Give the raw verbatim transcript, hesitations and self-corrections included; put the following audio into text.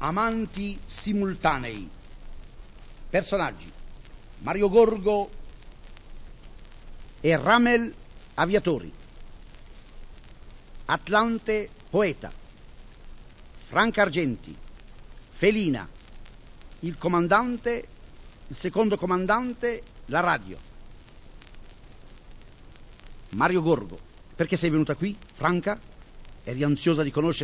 amanti simultanei. Personaggi: Mario Gorgo e Ramel aviatori, Atlante poeta, Franca Argenti, Felina, il comandante, il secondo comandante, la radio. Mario Gorgo: perché sei venuta qui, Franca? Eri ansiosa di conoscere